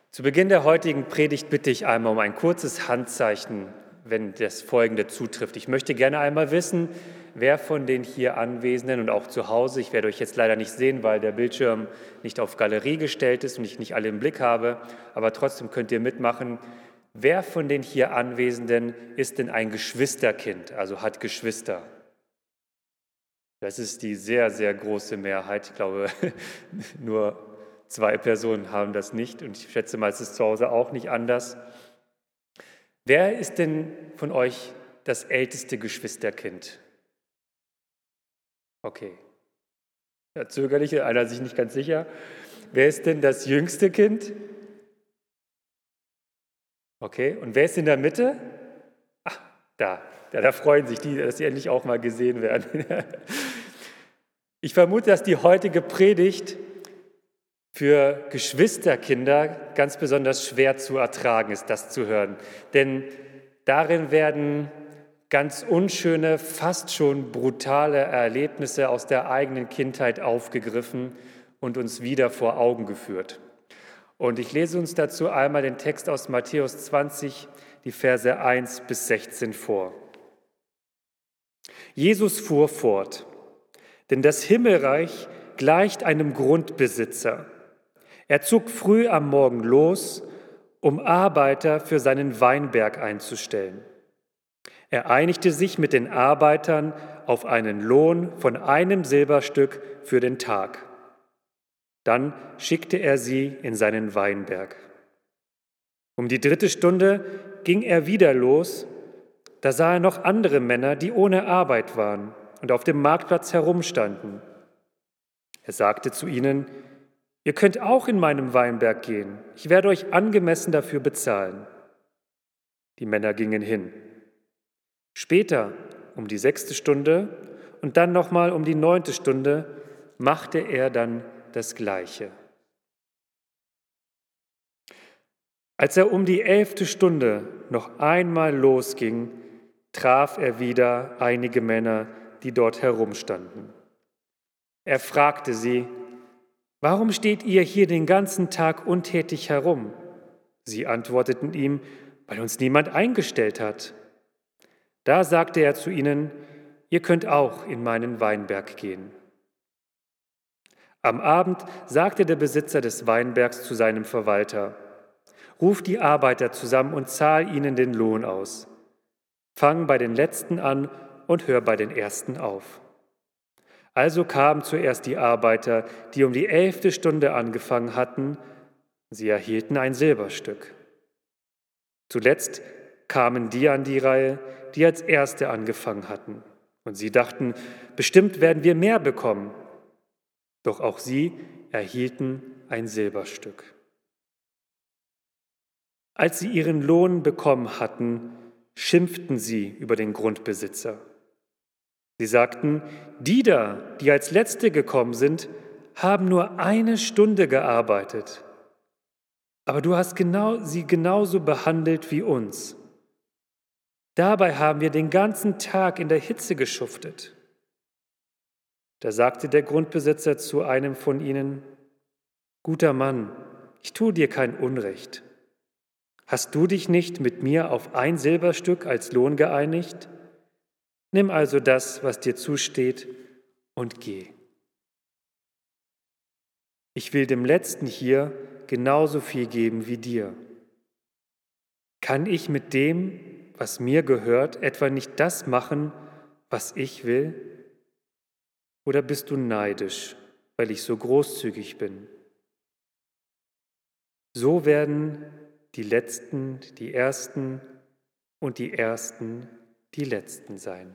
Zu Beginn der heutigen Predigt bitte ich einmal um ein kurzes Handzeichen, wenn das Folgende zutrifft. Ich möchte gerne einmal wissen, wer von den hier Anwesenden und auch zu Hause, ich werde euch jetzt leider nicht sehen, weil der Bildschirm nicht auf Galerie gestellt ist und ich nicht alle im Blick habe, aber trotzdem könnt ihr mitmachen. Wer von den hier Anwesenden ist denn ein Geschwisterkind, also hat Geschwister? Das ist die sehr, sehr große Mehrheit. Ich glaube, nur 2 Personen haben das nicht und ich schätze mal, es ist zu Hause auch nicht anders. Wer ist denn von euch das älteste Geschwisterkind? Okay, ja, zögerlich, einer sich nicht ganz sicher. Wer ist denn das jüngste Kind? Okay, und wer ist in der Mitte? Ach, da freuen sich die, dass sie endlich auch mal gesehen werden. Ich vermute, dass die heutige Predigt für Geschwisterkinder ganz besonders schwer zu ertragen ist, das zu hören. Denn darin werden ganz unschöne, fast schon brutale Erlebnisse aus der eigenen Kindheit aufgegriffen und uns wieder vor Augen geführt. Und ich lese uns dazu einmal den Text aus Matthäus 20, die Verse 1 bis 16 vor. Jesus fuhr fort, denn das Himmelreich gleicht einem Grundbesitzer. Er zog früh am Morgen los, um Arbeiter für seinen Weinberg einzustellen. Er einigte sich mit den Arbeitern auf einen Lohn von 1 Silberstück für den Tag. Dann schickte er sie in seinen Weinberg. Um die 3. Stunde ging er wieder los. Da sah er noch andere Männer, die ohne Arbeit waren und auf dem Marktplatz herumstanden. Er sagte zu ihnen: Ihr könnt auch in meinem Weinberg gehen. Ich werde euch angemessen dafür bezahlen. Die Männer gingen hin. Später, um die 6. Stunde und dann nochmal um die 9. Stunde, machte er dann das Gleiche. Als er um die 11. Stunde noch einmal losging, traf er wieder einige Männer, die dort herumstanden. Er fragte sie: Warum steht ihr hier den ganzen Tag untätig herum? Sie antworteten ihm: Weil uns niemand eingestellt hat. Da sagte er zu ihnen: Ihr könnt auch in meinen Weinberg gehen. Am Abend sagte der Besitzer des Weinbergs zu seinem Verwalter: Ruf die Arbeiter zusammen und zahl ihnen den Lohn aus. Fang bei den Letzten an und hör bei den Ersten auf. Also kamen zuerst die Arbeiter, die um die 11. Stunde angefangen hatten. Sie erhielten 1 Silberstück. Zuletzt kamen die an die Reihe, die als Erste angefangen hatten. Und sie dachten: Bestimmt werden wir mehr bekommen. Doch auch sie erhielten 1 Silberstück. Als sie ihren Lohn bekommen hatten, schimpften sie über den Grundbesitzer. Sie sagten: Die da, die als Letzte gekommen sind, haben nur 1 Stunde gearbeitet. Aber du hast sie genauso behandelt wie uns. Dabei haben wir den ganzen Tag in der Hitze geschuftet. Da sagte der Grundbesitzer zu einem von ihnen: Guter Mann, ich tue dir kein Unrecht. Hast du dich nicht mit mir auf 1 Silberstück als Lohn geeinigt? Nimm also das, was dir zusteht, und geh. Ich will dem Letzten hier genauso viel geben wie dir. Kann ich mit dem, was mir gehört, etwa nicht das machen, was ich will? Oder bist du neidisch, weil ich so großzügig bin? So werden die Letzten die Ersten und die Ersten die Letzten sein.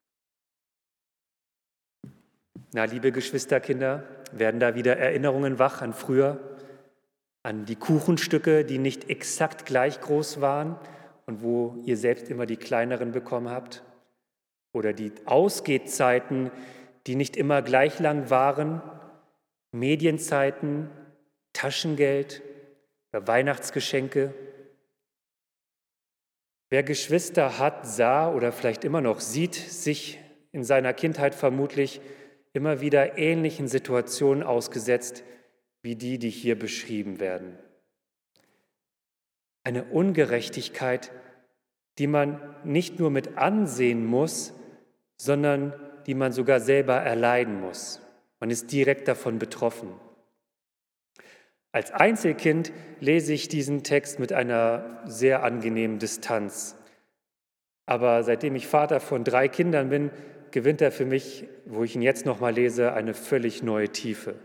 Na, liebe Geschwisterkinder, werden da wieder Erinnerungen wach an früher, an die Kuchenstücke, die nicht exakt gleich groß waren und wo ihr selbst immer die kleineren bekommen habt? Oder die Ausgehzeiten, die nicht immer gleich lang waren, Medienzeiten, Taschengeld, Weihnachtsgeschenke? Wer Geschwister hat, sah oder vielleicht immer noch sieht sich in seiner Kindheit vermutlich immer wieder ähnlichen Situationen ausgesetzt wie die hier beschrieben werden. Eine Ungerechtigkeit, die man nicht nur mit ansehen muss, sondern die man sogar selber erleiden muss. Man ist direkt davon betroffen. Als Einzelkind lese ich diesen Text mit einer sehr angenehmen Distanz. Aber seitdem ich Vater von 3 Kindern bin, gewinnt er für mich, wo ich ihn jetzt nochmal lese, eine völlig neue Tiefe.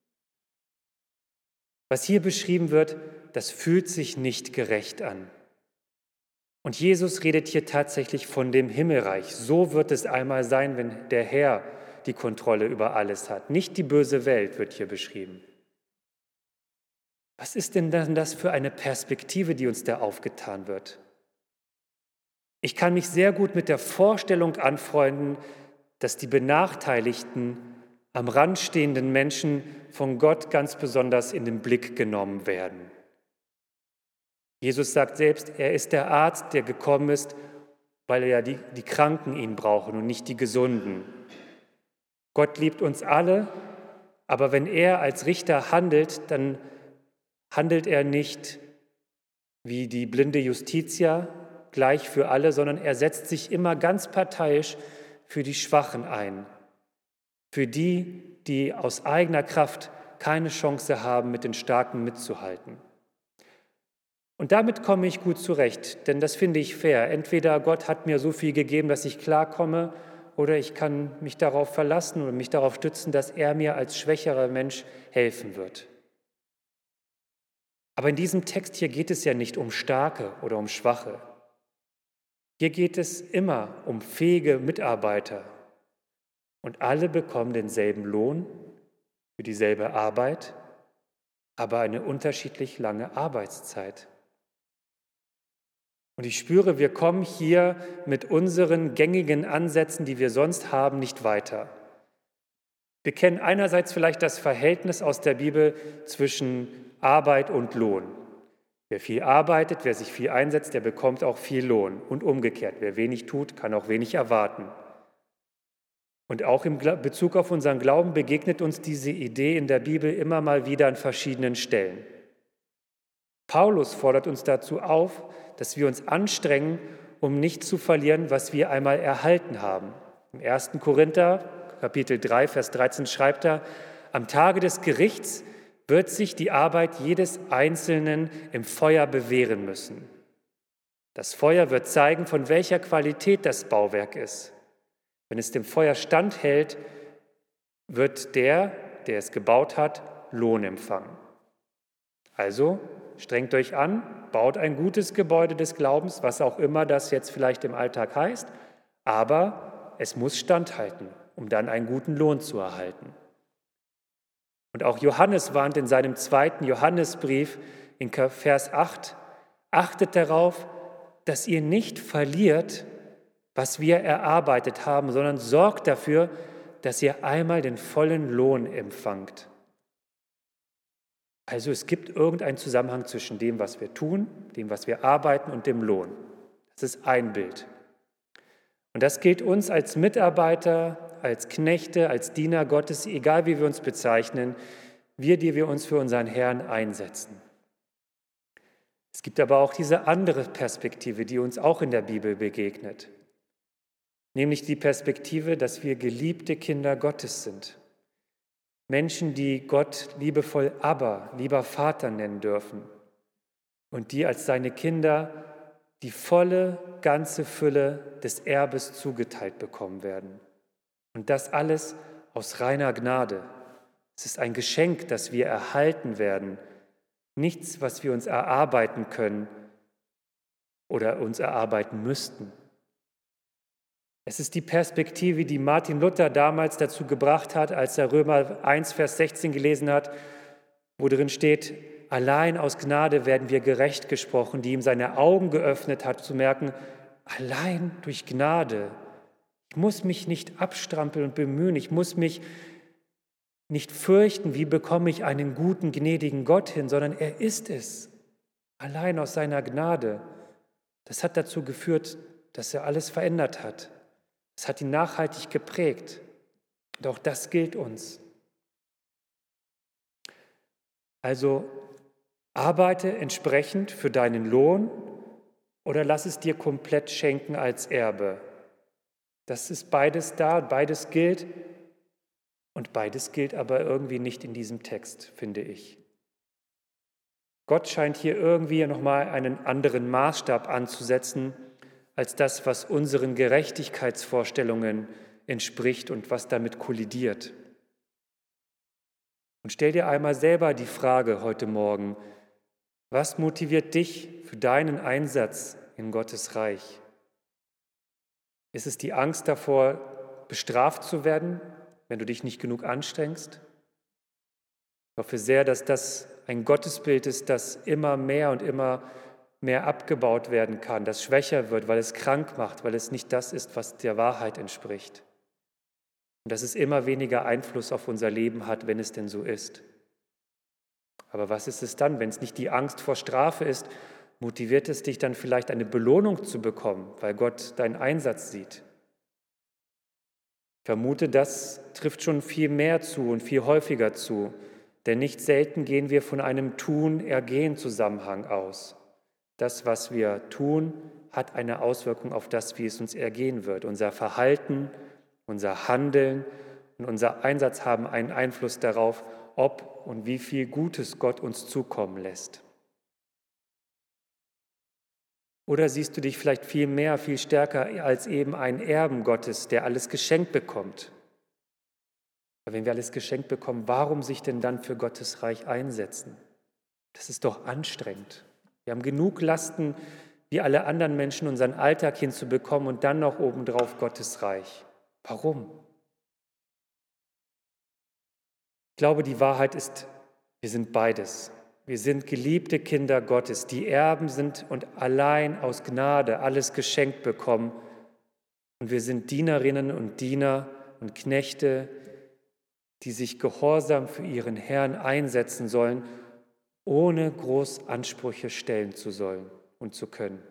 Was hier beschrieben wird, das fühlt sich nicht gerecht an. Und Jesus redet hier tatsächlich von dem Himmelreich. So wird es einmal sein, wenn der Herr die Kontrolle über alles hat. Nicht die böse Welt wird hier beschrieben. Was ist denn dann das für eine Perspektive, die uns da aufgetan wird? Ich kann mich sehr gut mit der Vorstellung anfreunden, dass die benachteiligten, am Rand stehenden Menschen von Gott ganz besonders in den Blick genommen werden. Jesus sagt selbst, er ist der Arzt, der gekommen ist, weil ja die Kranken ihn brauchen und nicht die Gesunden. Gott liebt uns alle, aber wenn er als Richter handelt, dann handelt er nicht wie die blinde Justitia, gleich für alle, sondern er setzt sich immer ganz parteiisch für die Schwachen ein, für die, die aus eigener Kraft keine Chance haben, mit den Starken mitzuhalten. Und damit komme ich gut zurecht, denn das finde ich fair. Entweder Gott hat mir so viel gegeben, dass ich klarkomme, oder ich kann mich darauf verlassen oder mich darauf stützen, dass er mir als schwächerer Mensch helfen wird. Aber in diesem Text hier geht es ja nicht um Starke oder um Schwache. Hier geht es immer um fähige Mitarbeiter. Und alle bekommen denselben Lohn für dieselbe Arbeit, aber eine unterschiedlich lange Arbeitszeit. Und ich spüre, wir kommen hier mit unseren gängigen Ansätzen, die wir sonst haben, nicht weiter. Wir kennen einerseits vielleicht das Verhältnis aus der Bibel zwischen Arbeit und Lohn. Wer viel arbeitet, wer sich viel einsetzt, der bekommt auch viel Lohn. Und umgekehrt, wer wenig tut, kann auch wenig erwarten. Und auch in Bezug auf unseren Glauben begegnet uns diese Idee in der Bibel immer mal wieder an verschiedenen Stellen. Paulus fordert uns dazu auf, dass wir uns anstrengen, um nicht zu verlieren, was wir einmal erhalten haben. Im 1. Korinther, Kapitel 3, Vers 13 schreibt er, am Tage des Gerichts wird sich die Arbeit jedes Einzelnen im Feuer bewähren müssen. Das Feuer wird zeigen, von welcher Qualität das Bauwerk ist. Wenn es dem Feuer standhält, wird der es gebaut hat, Lohn empfangen. Also, strengt euch an, baut ein gutes Gebäude des Glaubens, was auch immer das jetzt vielleicht im Alltag heißt, aber es muss standhalten, um dann einen guten Lohn zu erhalten. Und auch Johannes warnt in seinem 2. Johannesbrief in Vers 8, achtet darauf, dass ihr nicht verliert, was wir erarbeitet haben, sondern sorgt dafür, dass ihr einmal den vollen Lohn empfangt. Also es gibt irgendeinen Zusammenhang zwischen dem, was wir tun, dem, was wir arbeiten und dem Lohn. Das ist ein Bild. Und das gilt uns als Mitarbeiter, als Knechte, als Diener Gottes, egal wie wir uns bezeichnen, wir, die wir uns für unseren Herrn einsetzen. Es gibt aber auch diese andere Perspektive, die uns auch in der Bibel begegnet, nämlich die Perspektive, dass wir geliebte Kinder Gottes sind. Menschen, die Gott liebevoll Abba, lieber Vater nennen dürfen und die als seine Kinder die volle, ganze Fülle des Erbes zugeteilt bekommen werden. Und das alles aus reiner Gnade. Es ist ein Geschenk, das wir erhalten werden. Nichts, was wir uns erarbeiten können oder uns erarbeiten müssten. Es ist die Perspektive, die Martin Luther damals dazu gebracht hat, als er Römer 1, Vers 16 gelesen hat, wo drin steht, allein aus Gnade werden wir gerecht gesprochen, die ihm seine Augen geöffnet hat, zu merken, allein durch Gnade. Ich muss mich nicht abstrampeln und bemühen, ich muss mich nicht fürchten, wie bekomme ich einen guten, gnädigen Gott hin, sondern er ist es, allein aus seiner Gnade. Das hat dazu geführt, dass er alles verändert hat. Es hat ihn nachhaltig geprägt. Und auch das gilt uns. Also Arbeite entsprechend für deinen Lohn oder lass es dir komplett schenken als Erbe. Das ist beides da, beides gilt und beides gilt aber irgendwie nicht in diesem Text, finde ich. Gott scheint hier irgendwie nochmal einen anderen Maßstab anzusetzen als das, was unseren Gerechtigkeitsvorstellungen entspricht und was damit kollidiert. Und stell dir einmal selber die Frage heute Morgen, was motiviert dich für deinen Einsatz in Gottes Reich? Ist es die Angst davor, bestraft zu werden, wenn du dich nicht genug anstrengst? Ich hoffe sehr, dass das ein Gottesbild ist, das immer mehr und immer mehr abgebaut werden kann, das schwächer wird, weil es krank macht, weil es nicht das ist, was der Wahrheit entspricht. Und dass es immer weniger Einfluss auf unser Leben hat, wenn es denn so ist. Aber was ist es dann, wenn es nicht die Angst vor Strafe ist? Motiviert es dich dann vielleicht eine Belohnung zu bekommen, weil Gott deinen Einsatz sieht? Ich vermute, das trifft schon viel mehr zu und viel häufiger zu, denn nicht selten gehen wir von einem Tun-Ergehen-Zusammenhang aus. Das, was wir tun, hat eine Auswirkung auf das, wie es uns ergehen wird. Unser Verhalten, unser Handeln und unser Einsatz haben einen Einfluss darauf, ob und wie viel Gutes Gott uns zukommen lässt. Oder siehst du dich vielleicht viel mehr, viel stärker als eben ein Erben Gottes, der alles geschenkt bekommt? Aber wenn wir alles geschenkt bekommen, warum sich denn dann für Gottes Reich einsetzen? Das ist doch anstrengend. Wir haben genug Lasten, wie alle anderen Menschen, unseren Alltag hinzubekommen und dann noch obendrauf Gottes Reich. Warum? Ich glaube, die Wahrheit ist, wir sind beides. Wir sind geliebte Kinder Gottes, die Erben sind und allein aus Gnade alles geschenkt bekommen. Und wir sind Dienerinnen und Diener und Knechte, die sich gehorsam für ihren Herrn einsetzen sollen, ohne groß Ansprüche stellen zu sollen und zu können.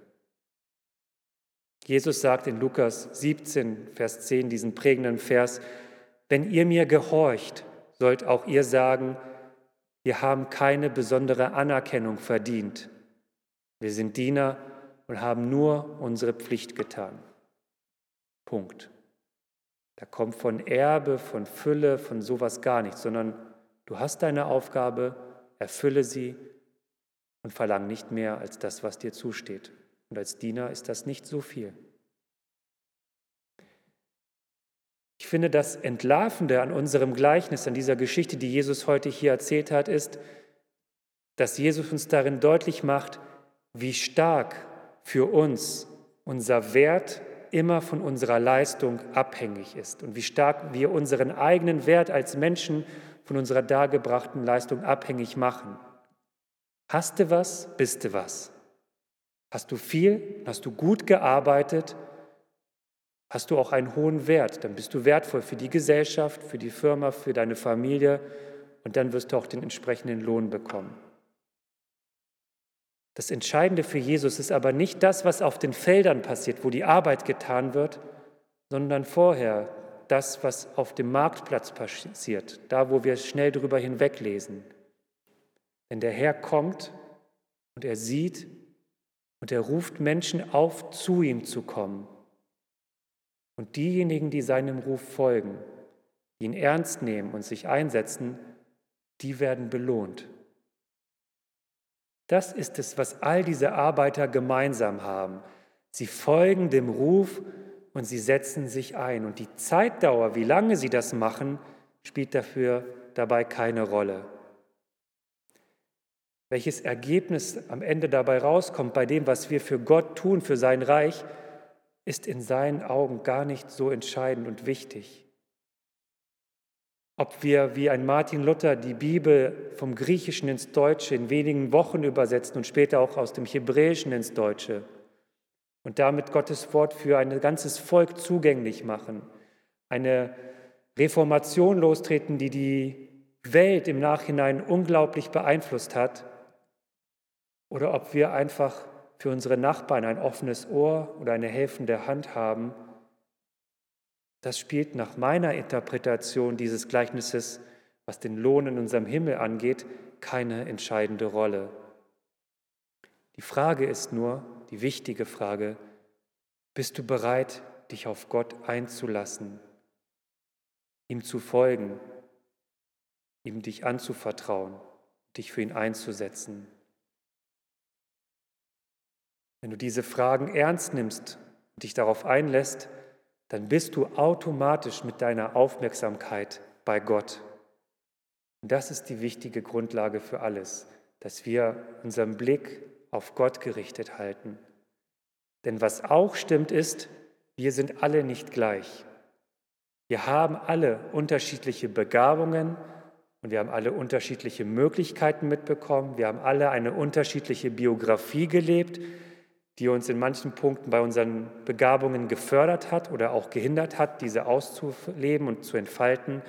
Jesus sagt in Lukas 17, Vers 10, diesen prägenden Vers: Wenn ihr mir gehorcht, sollt auch ihr sagen, wir haben keine besondere Anerkennung verdient. Wir sind Diener und haben nur unsere Pflicht getan. Punkt. Da kommt von Erbe, von Fülle, von sowas gar nichts, sondern du hast deine Aufgabe, erfülle sie und verlang nicht mehr als das, was dir zusteht. Und als Diener ist das nicht so viel. Ich finde, das Entlarvende an unserem Gleichnis, an dieser Geschichte, die Jesus heute hier erzählt hat, ist, dass Jesus uns darin deutlich macht, wie stark für uns unser Wert immer von unserer Leistung abhängig ist und wie stark wir unseren eigenen Wert als Menschen von unserer dargebrachten Leistung abhängig machen. Hast du was, bist du was. Hast du viel, hast du gut gearbeitet, hast du auch einen hohen Wert, dann bist du wertvoll für die Gesellschaft, für die Firma, für deine Familie und dann wirst du auch den entsprechenden Lohn bekommen. Das Entscheidende für Jesus ist aber nicht das, was auf den Feldern passiert, wo die Arbeit getan wird, sondern vorher das, was auf dem Marktplatz passiert, da, wo wir schnell drüber hinweglesen. Denn der Herr kommt und er sieht und er ruft Menschen auf, zu ihm zu kommen. Und diejenigen, die seinem Ruf folgen, die ihn ernst nehmen und sich einsetzen, die werden belohnt. Das ist es, was all diese Arbeiter gemeinsam haben. Sie folgen dem Ruf und sie setzen sich ein. Und die Zeitdauer, wie lange sie das machen, spielt dabei keine Rolle. Welches Ergebnis am Ende dabei rauskommt bei dem, was wir für Gott tun, für sein Reich, ist in seinen Augen gar nicht so entscheidend und wichtig. Ob wir wie ein Martin Luther die Bibel vom Griechischen ins Deutsche in wenigen Wochen übersetzen und später auch aus dem Hebräischen ins Deutsche und damit Gottes Wort für ein ganzes Volk zugänglich machen, eine Reformation lostreten, die die Welt im Nachhinein unglaublich beeinflusst hat, oder ob wir einfach für unsere Nachbarn ein offenes Ohr oder eine helfende Hand haben, das spielt nach meiner Interpretation dieses Gleichnisses, was den Lohn in unserem Himmel angeht, keine entscheidende Rolle. Die Frage ist nur, die wichtige Frage, bist du bereit, dich auf Gott einzulassen, ihm zu folgen, ihm dich anzuvertrauen, dich für ihn einzusetzen? Wenn du diese Fragen ernst nimmst und dich darauf einlässt, dann bist du automatisch mit deiner Aufmerksamkeit bei Gott. Und das ist die wichtige Grundlage für alles, dass wir unseren Blick auf Gott gerichtet halten. Denn was auch stimmt ist, wir sind alle nicht gleich. Wir haben alle unterschiedliche Begabungen und wir haben alle unterschiedliche Möglichkeiten mitbekommen. Wir haben alle eine unterschiedliche Biografie gelebt, die uns in manchen Punkten bei unseren Begabungen gefördert hat oder auch gehindert hat, diese auszuleben und zu entfalten.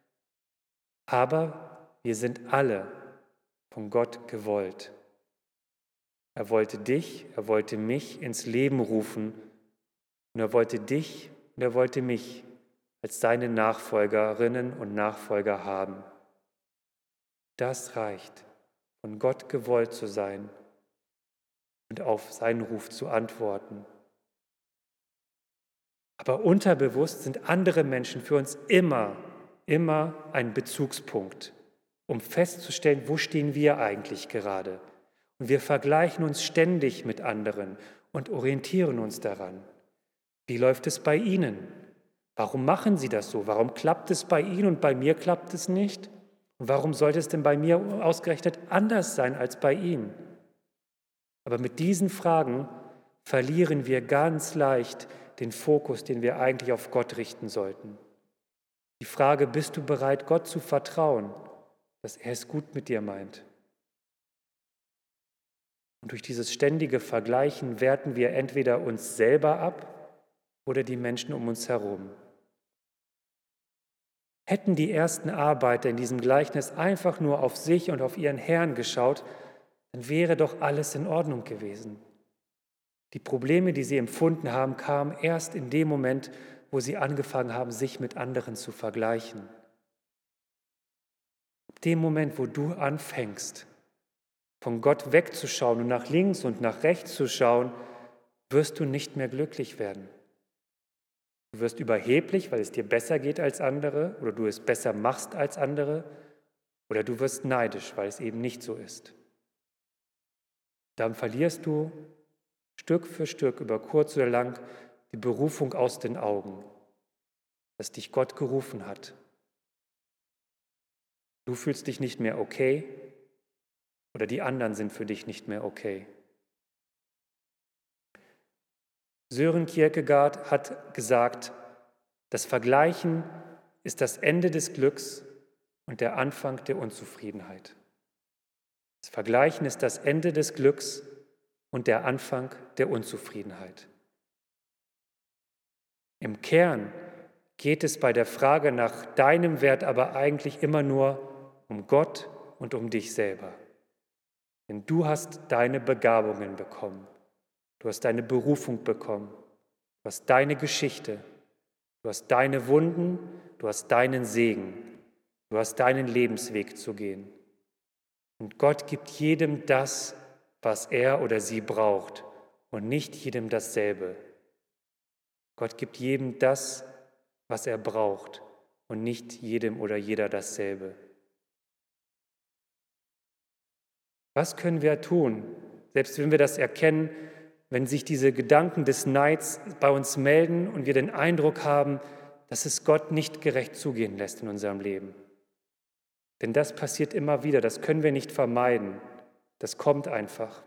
Aber wir sind alle von Gott gewollt. Er wollte dich, er wollte mich ins Leben rufen und er wollte dich und er wollte mich als seine Nachfolgerinnen und Nachfolger haben. Das reicht, von Gott gewollt zu sein und auf seinen Ruf zu antworten. Aber unterbewusst sind andere Menschen für uns immer ein Bezugspunkt, um festzustellen, wo stehen wir eigentlich gerade. Und wir vergleichen uns ständig mit anderen und orientieren uns daran. Wie läuft es bei ihnen? Warum machen sie das so? Warum klappt es bei ihnen und bei mir klappt es nicht? Und warum sollte es denn bei mir ausgerechnet anders sein als bei ihnen? Aber mit diesen Fragen verlieren wir ganz leicht den Fokus, den wir eigentlich auf Gott richten sollten. Die Frage, bist du bereit, Gott zu vertrauen, dass er es gut mit dir meint? Und durch dieses ständige Vergleichen werten wir entweder uns selber ab oder die Menschen um uns herum. Hätten die ersten Arbeiter in diesem Gleichnis einfach nur auf sich und auf ihren Herrn geschaut, dann wäre doch alles in Ordnung gewesen. Die Probleme, die sie empfunden haben, kamen erst in dem Moment, wo sie angefangen haben, sich mit anderen zu vergleichen. Ab dem Moment, wo du anfängst, von Gott wegzuschauen und nach links und nach rechts zu schauen, wirst du nicht mehr glücklich werden. Du wirst überheblich, weil es dir besser geht als andere oder du es besser machst als andere, oder du wirst neidisch, weil es eben nicht so ist. Dann verlierst du Stück für Stück, über kurz oder lang, die Berufung aus den Augen, dass dich Gott gerufen hat. Du fühlst dich nicht mehr okay oder die anderen sind für dich nicht mehr okay. Søren Kierkegaard hat gesagt, das Vergleichen ist das Ende des Glücks und der Anfang der Unzufriedenheit. Das Vergleichen ist das Ende des Glücks und der Anfang der Unzufriedenheit. Im Kern geht es bei der Frage nach deinem Wert aber eigentlich immer nur um Gott und um dich selber. Denn du hast deine Begabungen bekommen, du hast deine Berufung bekommen, du hast deine Geschichte, du hast deine Wunden, du hast deinen Segen, du hast deinen Lebensweg zu gehen. Und Gott gibt jedem das, was er oder sie braucht und nicht jedem dasselbe. Gott gibt jedem das, was er braucht und nicht jedem oder jeder dasselbe. Was können wir tun, selbst wenn wir das erkennen, wenn sich diese Gedanken des Neids bei uns melden und wir den Eindruck haben, dass es Gott nicht gerecht zugehen lässt in unserem Leben? Denn das passiert immer wieder, das können wir nicht vermeiden. Das kommt einfach.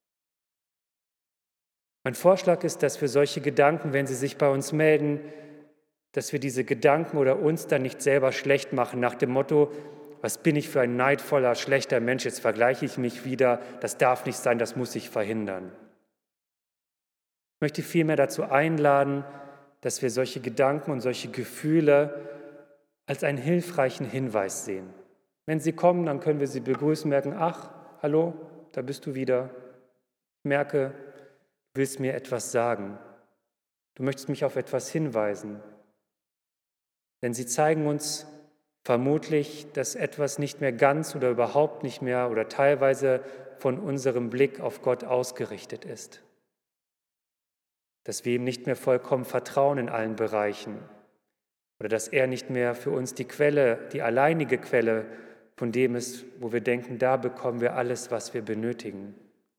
Mein Vorschlag ist, dass wir solche Gedanken, wenn sie sich bei uns melden, dass wir diese Gedanken oder uns dann nicht selber schlecht machen, nach dem Motto, was bin ich für ein neidvoller, schlechter Mensch, jetzt vergleiche ich mich wieder, das darf nicht sein, das muss ich verhindern. Ich möchte vielmehr dazu einladen, dass wir solche Gedanken und solche Gefühle als einen hilfreichen Hinweis sehen. Wenn sie kommen, dann können wir sie begrüßen, merken, ach, hallo, da bist du wieder. Ich merke, du willst mir etwas sagen. Du möchtest mich auf etwas hinweisen. Denn sie zeigen uns vermutlich, dass etwas nicht mehr ganz oder überhaupt nicht mehr oder teilweise von unserem Blick auf Gott ausgerichtet ist. Dass wir ihm nicht mehr vollkommen vertrauen in allen Bereichen oder dass er nicht mehr für uns die Quelle, die alleinige Quelle von dem ist, wo wir denken, da bekommen wir alles, was wir benötigen.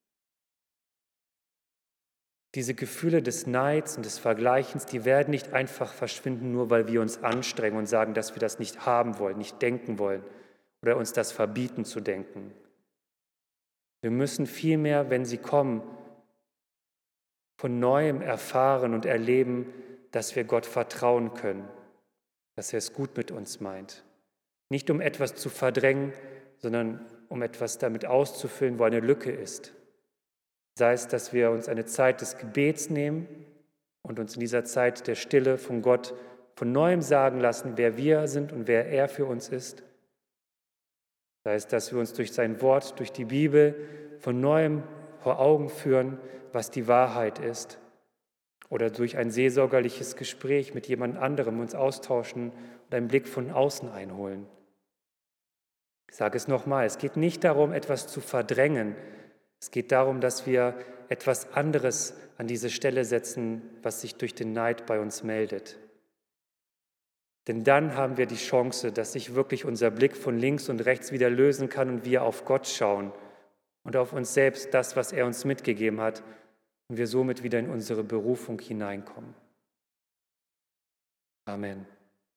Diese Gefühle des Neids und des Vergleichens, die werden nicht einfach verschwinden, nur weil wir uns anstrengen und sagen, dass wir das nicht haben wollen, nicht denken wollen oder uns das verbieten zu denken. Wir müssen vielmehr, wenn sie kommen, von Neuem erfahren und erleben, dass wir Gott vertrauen können, dass er es gut mit uns meint. Nicht um etwas zu verdrängen, sondern um etwas damit auszufüllen, wo eine Lücke ist. Sei es, dass wir uns eine Zeit des Gebets nehmen und uns in dieser Zeit der Stille von Gott von Neuem sagen lassen, wer wir sind und wer er für uns ist. Sei es, dass wir uns durch sein Wort, durch die Bibel von Neuem vor Augen führen, was die Wahrheit ist. Oder durch ein seelsorgerliches Gespräch mit jemand anderem uns austauschen und einen Blick von außen einholen. Ich sage es nochmal, es geht nicht darum, etwas zu verdrängen. Es geht darum, dass wir etwas anderes an diese Stelle setzen, was sich durch den Neid bei uns meldet. Denn dann haben wir die Chance, dass sich wirklich unser Blick von links und rechts wieder lösen kann und wir auf Gott schauen und auf uns selbst, das, was er uns mitgegeben hat, und wir somit wieder in unsere Berufung hineinkommen. Amen.